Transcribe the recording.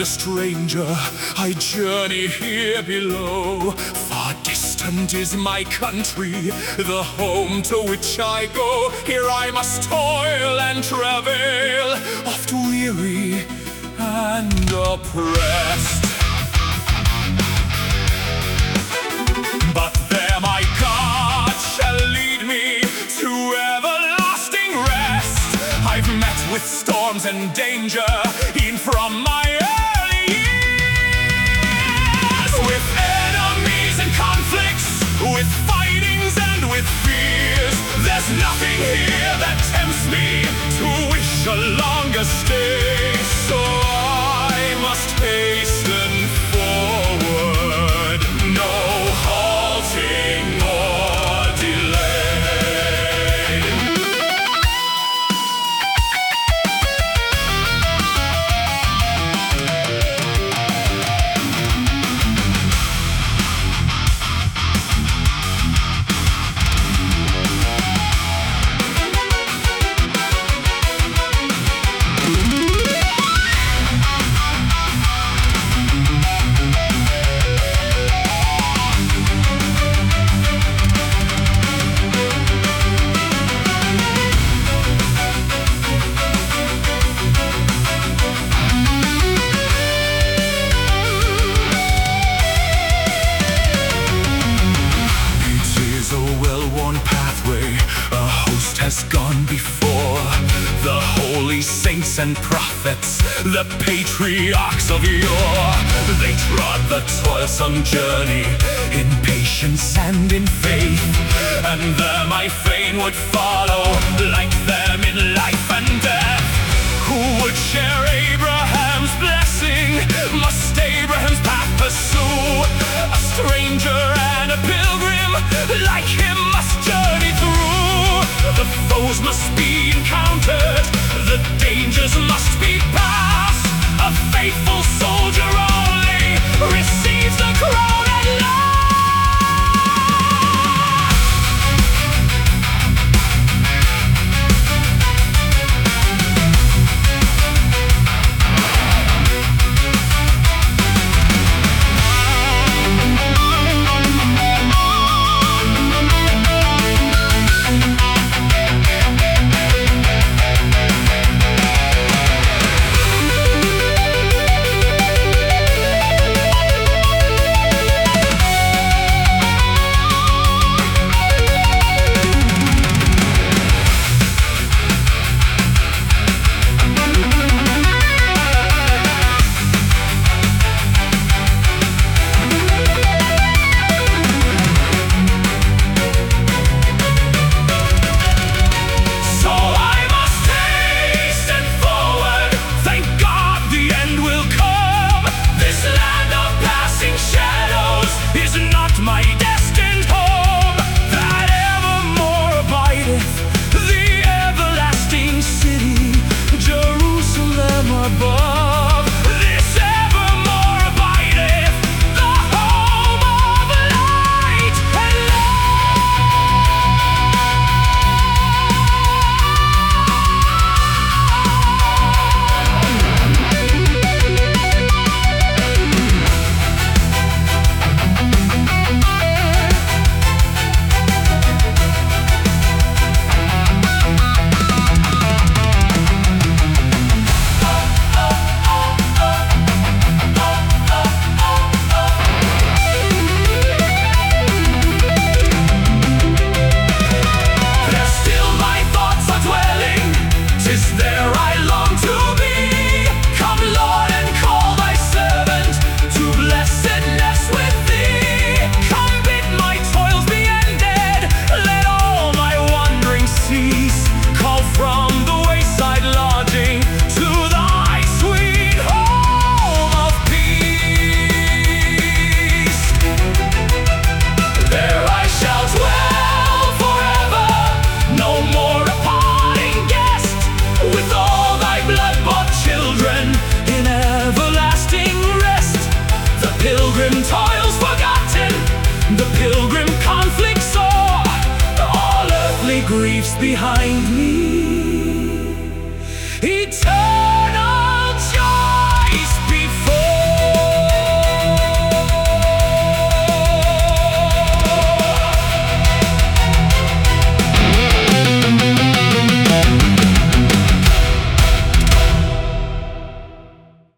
a stranger, I journey here below. Far distant is my country, the home to which I go. Here I must toil and travail, oft weary and oppressed. But there my God shall lead me to everlasting rest. I've met with storms and danger, e'en from my early years. With enemies and conflicts, with fightings and with fears, there's nothing here that tempts me to wish a longer stay. So I must hasten forward, no halting or delay. Has gone before the holy saints and prophets, the patriarchs of yore. They trod the toilsome journey in patience and in faith, and there I fain would follow like them